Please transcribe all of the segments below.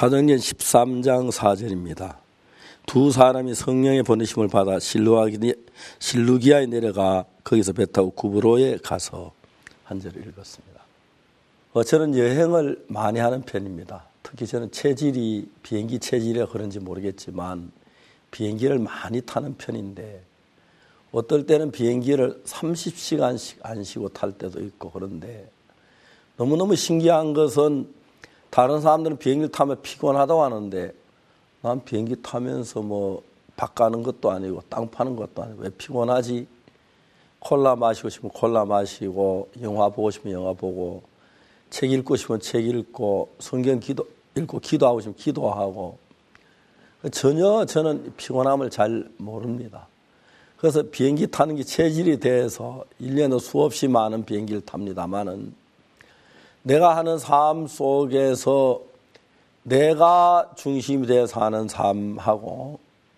사도행전 13장 4절입니다. 두 사람이 성령의 보내심을 받아 실루기아에 내려가 거기서 배 타고 구브로에 가서 한 절을 읽었습니다. 저는 여행을 많이 하는 편입니다. 특히 저는 비행기 체질이라 그런지 모르겠지만 비행기를 많이 타는 편인데 어떨 때는 비행기를 30시간씩 안 쉬고 탈 때도 있고 그런데 너무너무 신기한 것은 다른 사람들은 비행기를 타면 피곤하다고 하는데 난 비행기 타면서 밥 가는 것도 아니고 땅 파는 것도 아니고 왜 피곤하지? 콜라 마시고 싶으면 콜라 마시고 영화 보고 싶으면 영화 보고 책 읽고 싶으면 책 읽고 성경 읽고 기도하고 싶으면 기도하고 전혀 저는 피곤함을 잘 모릅니다. 그래서 비행기 타는 게 체질이 돼서 1년에 수없이 많은 비행기를 탑니다만은 내가 하는 삶 속에서 내가 중심이 되어 사는 삶하고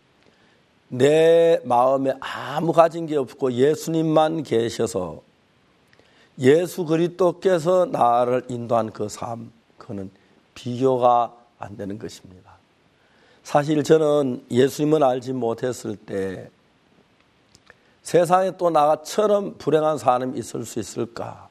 내 마음에 아무 가진 게 없고 예수님만 계셔서 예수 그리스도께서 나를 인도한 그 삶, 그거는 비교가 안 되는 것입니다. 사실 저는 예수님을 알지 못했을 때 세상에 또 나처럼 불행한 사람이 있을 수 있을까?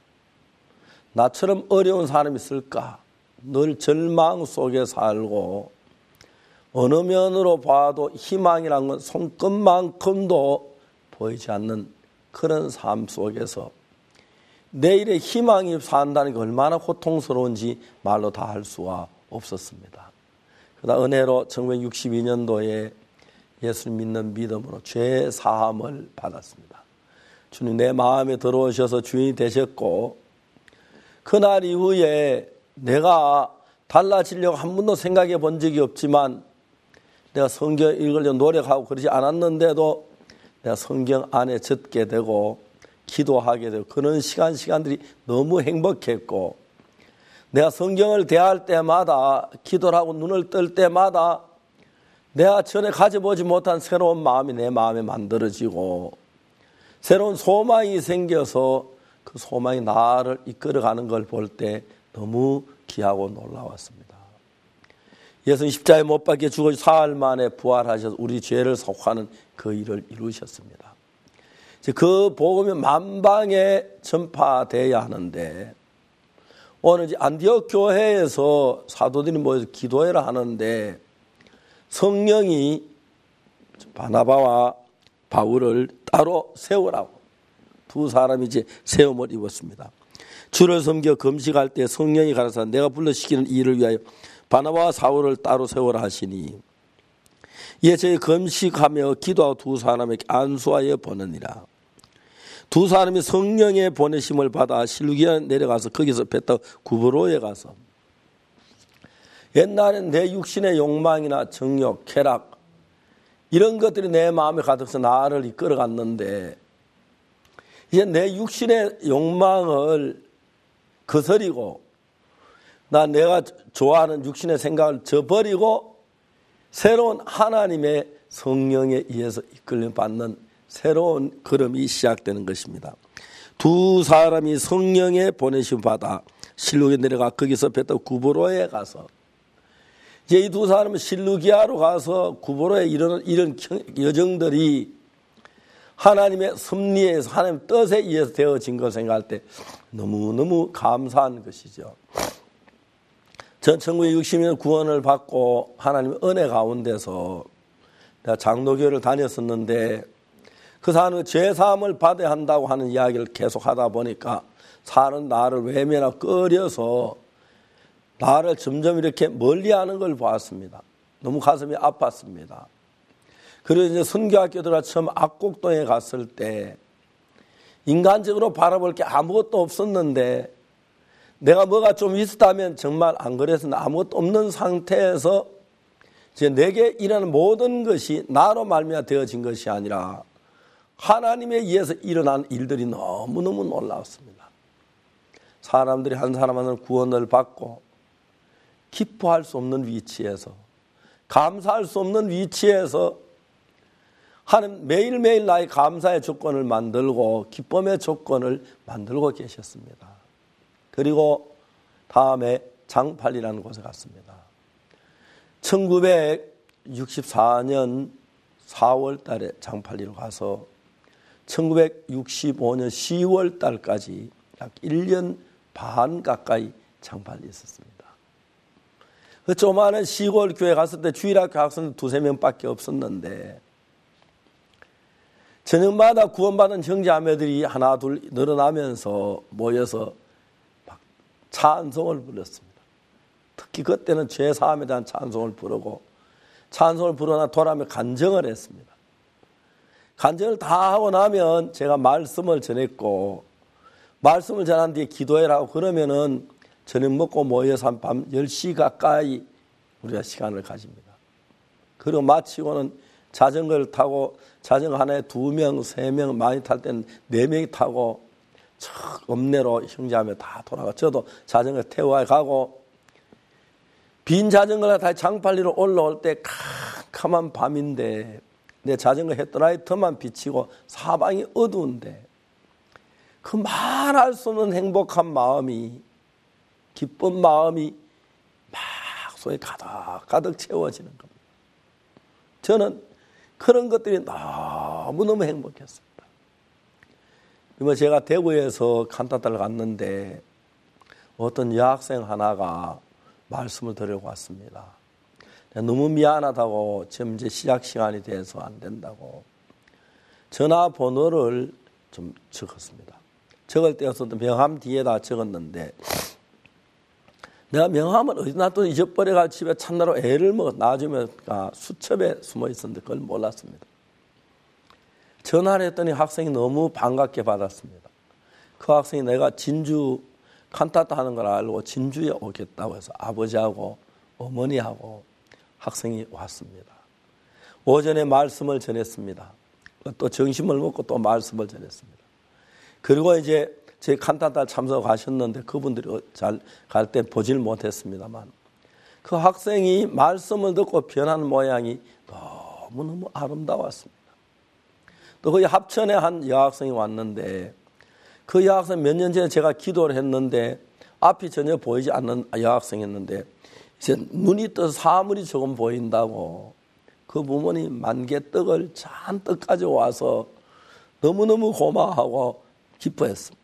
나처럼 어려운 사람이 있을까? 늘 절망 속에 살고 어느 면으로 봐도 희망이란 건 손끝만큼도 보이지 않는 그런 삶 속에서 내일의 희망이 산다는 게 얼마나 고통스러운지 말로 다 할 수가 없었습니다. 그러다 은혜로 1962년도에 예수를 믿는 믿음으로 죄 사함을 받았습니다. 주님 내 마음에 들어오셔서 주인이 되셨고 그날 이후에 내가 달라지려고 한 번도 생각해 본 적이 없지만 내가 성경 읽으려고 노력하고 그러지 않았는데도 내가 성경 안에 젖게 되고 기도하게 되고 그런 시간들이 너무 행복했고 내가 성경을 대할 때마다 기도를 하고 눈을 뜰 때마다 내가 전에 가져보지 못한 새로운 마음이 내 마음에 만들어지고 새로운 소망이 생겨서 그 소망이 나를 이끌어가는 걸 볼 때 너무 귀하고 놀라웠습니다. 예수님 십자가에 못 박혀 죽어 사흘 만에 부활하셔서 우리 죄를 속하는 그 일을 이루셨습니다. 그 복음이 만방에 전파돼야 하는데 오늘 이제 안디옥 교회에서 사도들이 모여서 기도회를 하는데 성령이 바나바와 바울을 따로 세우라고 두 사람이 이제 세움을 입었습니다. 주를 섬겨 금식할 때 성령이 가라사 내가 불러시키는 일을 위하여 바나바와 사울을 따로 세우라 하시니 이에 저희 금식하며 기도하고 두 사람에게 안수하여 보느니라. 두 사람이 성령의 보내심을 받아 실루기아에 내려가서 거기서 배 타고 구브로에 가서 옛날엔 내 육신의 욕망이나 정욕, 쾌락 이런 것들이 내 마음에 가득해서 나를 이끌어갔는데 이제 내 육신의 욕망을 거스리고 내가 좋아하는 육신의 생각을 저버리고 새로운 하나님의 성령에 의해서 이끌림 받는 새로운 걸음이 시작되는 것입니다. 두 사람이 성령의 보내심 받아 실루기아에 내려가 거기서 배 타고 구브로에 가서 이제 이 두 사람은 실루기아로 가서 구브로에 이런 여정들이 하나님의 섭리에서 하나님의 뜻에 의해서 되어진 걸 생각할 때 너무너무 감사한 것이죠. 전 1960년 구원을 받고 하나님의 은혜 가운데서 내가 장로교를 다녔었는데 그 사람은 죄사함을 받아야 한다고 하는 이야기를 계속 하다 보니까 사는 나를 외면하고 꺼려서 나를 점점 이렇게 멀리하는 걸 보았습니다. 너무 가슴이 아팠습니다. 그리고 이제 선교학교 들어가 처음 악곡동에 갔을 때 인간적으로 바라볼 게 아무것도 없었는데 내가 뭐가 좀 있었다면 정말 안 그래서 아무것도 없는 상태에서 이제 내게 일어나는 모든 것이 나로 말미암아 되어진 것이 아니라 하나님에 의해서 일어난 일들이 너무너무 놀라웠습니다. 사람들이 한 사람 한 사람 구원을 받고 기뻐할 수 없는 위치에서 감사할 수 없는 위치에서 하나님 매일매일 나의 감사의 조건을 만들고 기쁨의 조건을 만들고 계셨습니다. 그리고 다음에 장팔이라는 곳에 갔습니다. 1964년 4월 달에 장팔리로 가서 1965년 10월 달까지 약 1년 반 가까이 장팔리에 있었습니다. 그 조그마한 시골 교회 갔을 때 주일학교 학생 2-3명밖에 없었는데 저녁마다 구원받은 형제자매들이 하나 둘 늘어나면서 모여서 막 찬송을 불렀습니다. 특히 그때는 죄사함에 대한 찬송을 부르고 찬송을 부르나 돌아오며 간증을 했습니다. 간증을 다 하고 나면 제가 말씀을 전했고 말씀을 전한 뒤에 기도해라 하고 그러면은 저녁 먹고 모여서 밤 10시 가까이 우리가 시간을 가집니다. 그리고 마치고는 자전거를 타고 자전거 하나에 2명, 3명, 많이 탈 때는 4명이 타고 읍내로 형제하며 다 돌아가. 저도 자전거 태워 가고 빈 자전거가 다시 장팔리로 올라올 때 캄캄한 밤인데 내 자전거 헤드라이트만 비치고 사방이 어두운데 그 말할 수 없는 행복한 마음이 기쁜 마음이 막 속에 가득 채워지는 겁니다. 저는 그런 것들이 너무너무 행복했습니다. 제가 대구에서 칸타타를 갔는데 어떤 여학생 하나가 말씀을 드리고 왔습니다. 너무 미안하다고 지금 이제 시작 시간이 돼서 안 된다고 전화번호를 좀 적었습니다. 적을 때였어도 명함 뒤에다 적었는데 내가 명함을 어디 놔뒀는지 잊어버려가 집에 찾느라고 애를 먹어 나중에 수첩에 숨어 있었는데 그걸 몰랐습니다. 전화를 했더니 학생이 너무 반갑게 받았습니다. 그 학생이 내가 진주 칸타타 하는 걸 알고 진주에 오겠다고 해서 아버지하고 어머니하고 학생이 왔습니다. 오전에 말씀을 전했습니다. 또 점심을 먹고 또 말씀을 전했습니다. 그리고 이제 제 칸타타 참석하셨는데 그분들이 잘 갈 때 보질 못했습니다만 그 학생이 말씀을 듣고 변한 모양이 너무너무 아름다웠습니다. 또 거기 합천에 한 여학생이 왔는데 그 여학생 몇 년 전에 제가 기도를 했는데 앞이 전혀 보이지 않는 여학생이었는데 이제 눈이 떠서 사물이 조금 보인다고 그 부모님 만개떡을 잔뜩 가져와서 너무너무 고마워하고 기뻐했습니다.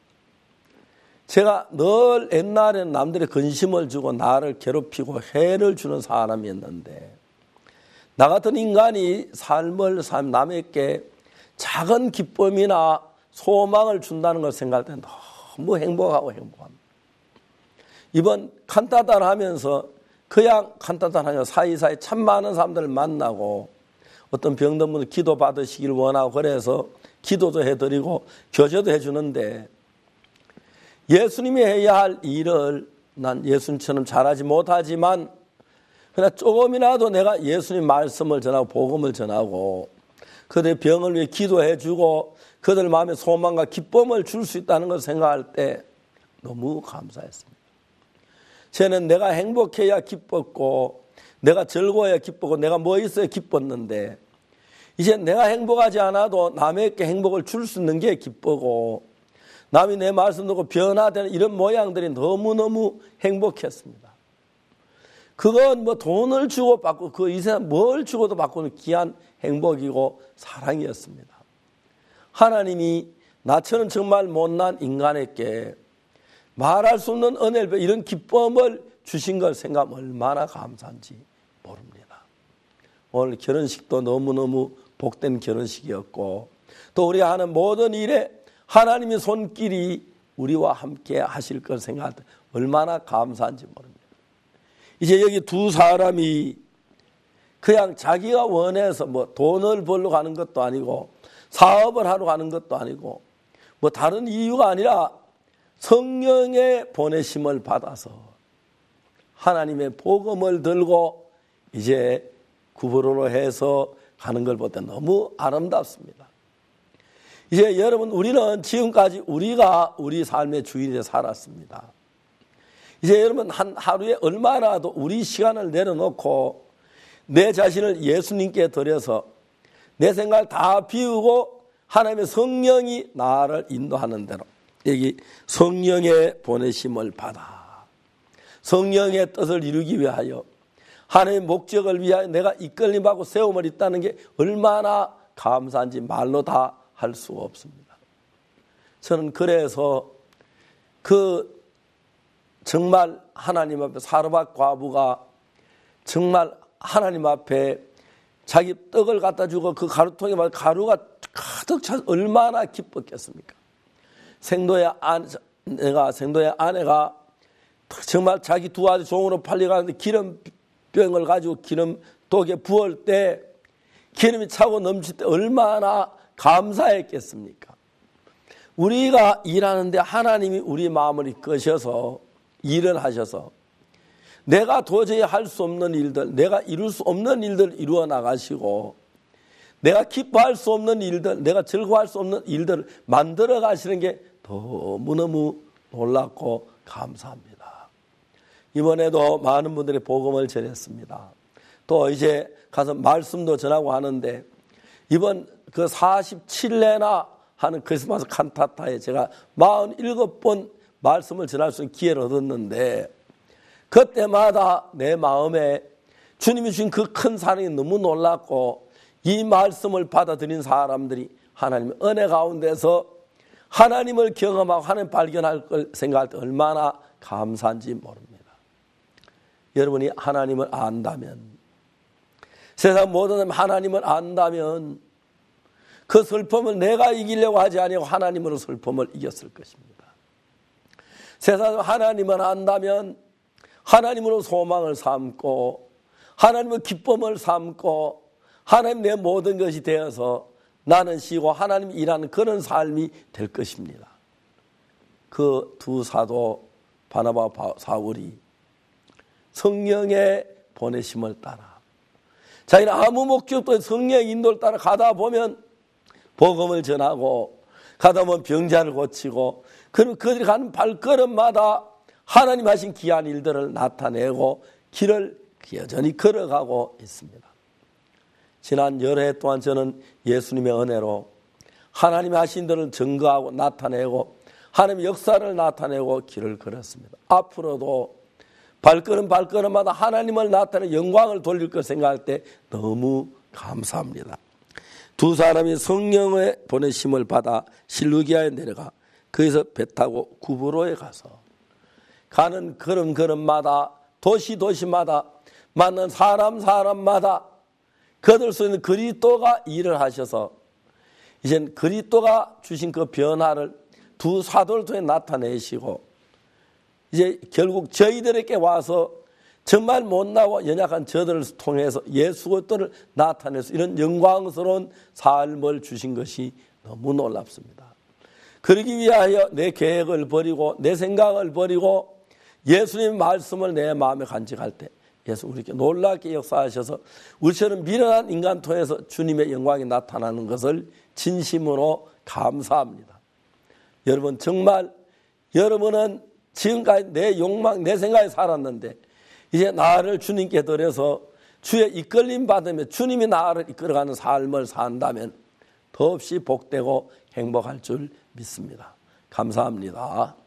제가 늘 옛날에는 남들의 근심을 주고 나를 괴롭히고 해를 주는 사람이었는데 나 같은 인간이 삶을 남에게 작은 기쁨이나 소망을 준다는 걸 생각할 때 너무 행복합니다. 이번 칸타타를 하면서 그냥 칸타타를 하면서 사이사이 참 많은 사람들을 만나고 어떤 병든 분들 기도 받으시길 원하고 그래서 기도도 해드리고 교제도 해주는데 예수님이 해야 할 일을 난 예수님처럼 잘하지 못하지만 그러나 조금이라도 내가 예수님 말씀을 전하고 복음을 전하고 그들의 병을 위해 기도해주고 그들 마음에 소망과 기쁨을 줄 수 있다는 걸 생각할 때 너무 감사했습니다. 저는 내가 행복해야 기뻤고 내가 즐거워야 기뻤고 내가 뭐 있어야 기뻤는데 이제 내가 행복하지 않아도 남에게 행복을 줄 수 있는 게 기쁘고 남이 내 말씀 듣고 변화되는 이런 모양들이 너무너무 행복했습니다. 그건 뭐 돈을 주고 받고 그 이 세상 뭘 주고도 받고는 귀한 행복이고 사랑이었습니다. 하나님이 나처럼 정말 못난 인간에게 말할 수 없는 은혜를 이런 기쁨을 주신 걸 생각하면 얼마나 감사한지 모릅니다. 오늘 결혼식도 너무너무 복된 결혼식이었고 또 우리가 하는 모든 일에 하나님의 손길이 우리와 함께 하실 걸 생각할 때 얼마나 감사한지 모릅니다. 이제 여기 두 사람이 그냥 자기가 원해서 뭐 돈을 벌러 가는 것도 아니고 사업을 하러 가는 것도 아니고 뭐 다른 이유가 아니라 성령의 보내심을 받아서 하나님의 복음을 들고 이제 구부로로 해서 가는 걸 볼 때 너무 아름답습니다. 이제 여러분 우리는 지금까지 우리가 우리 삶의 주인이 살았습니다. 이제 여러분 한 하루에 얼마나도 우리 시간을 내려놓고 내 자신을 예수님께 드려서 내 생각을 다 비우고 하나님의 성령이 나를 인도하는 대로 여기 성령의 보내심을 받아 성령의 뜻을 이루기 위하여 하나님의 목적을 위하여 내가 이끌림하고 세움을 있다는 게 얼마나 감사한지 말로 다 할 수가 없습니다. 저는 그래서 정말 하나님 앞에 사르밧 과부가 정말 하나님 앞에 자기 떡을 갖다 주고 그 가루통에 가루가 가득 차서 얼마나 기뻤겠습니까? 생도의 아내가 정말 자기 두 아들 종으로 팔려가는데 기름병을 가지고 기름독에 부을 때 기름이 차고 넘칠 때 얼마나 감사했겠습니까? 우리가 일하는데 하나님이 우리 마음을 이끄셔서 일을 하셔서 내가 도저히 할 수 없는 일들, 내가 이룰 수 없는 일들을 이루어 나가시고 내가 기뻐할 수 없는 일들, 내가 즐거워할 수 없는 일들을 만들어 가시는 게 너무너무 놀랍고 감사합니다. 이번에도 많은 분들이 복음을 전했습니다. 또 이제 가서 말씀도 전하고 하는데 이번 그 47회나 하는 크리스마스 칸타타에 제가 47번 말씀을 전할 수 있는 기회를 얻었는데 그때마다 내 마음에 주님이 주신 그 큰 사랑이 너무 놀랐고 이 말씀을 받아들인 사람들이 하나님의 은혜 가운데서 하나님을 경험하고 하나님 발견할 걸 생각할 때 얼마나 감사한지 모릅니다. 여러분이 하나님을 안다면 세상 모든 사람이 하나님을 안다면 그 슬픔을 내가 이기려고 하지 아니하고 하나님으로 슬픔을 이겼을 것입니다. 세상 하나님을 안다면 하나님으로 소망을 삼고 하나님의 기쁨을 삼고 하나님 내 모든 것이 되어서 나는 쉬고 하나님 일하는 그런 삶이 될 것입니다. 그 두 사도 바나바와 사울이 성령의 보내심을 따라 자기는 아무 목적도 없이 성령의 인도를 따라 가다 보면 복음을 전하고 가다 보면 병자를 고치고 그럼 그들이 가는 발걸음마다 하나님 하신 귀한 일들을 나타내고 길을 여전히 걸어가고 있습니다. 지난 여러 해 동안 저는 예수님의 은혜로 하나님 하신 일을 증거하고 나타내고 하나님의 역사를 나타내고 길을 걸었습니다. 앞으로도 발걸음마다 하나님을 나타내 영광을 돌릴 걸 생각할 때 너무 감사합니다. 두 사람이 성령의 보내심을 받아 실루기아에 내려가 거기서 배 타고 구브로에 가서 가는 걸음마다 도시마다 만난 사람마다 그들 속에 그리스도가 일을 하셔서 이젠 그리스도가 주신 그 변화를 두 사도를 통해 나타내시고 이제 결국 저희들에게 와서 정말 못나고 연약한 저들을 통해서 예수 그리스도를 나타내서 이런 영광스러운 삶을 주신 것이 너무 놀랍습니다. 그러기 위하여 내 계획을 버리고 내 생각을 버리고 예수님의 말씀을 내 마음에 간직할 때 예수 우리에게 놀랍게 역사하셔서 우리처럼 미련한 인간 통해서 주님의 영광이 나타나는 것을 진심으로 감사합니다. 여러분 정말 여러분은 지금까지 내 욕망 내 생각에 살았는데 이제 나를 주님께 드려서 주의 이끌림 받으며 주님이 나를 이끌어가는 삶을 산다면 더없이 복되고 행복할 줄 믿습니다. 감사합니다.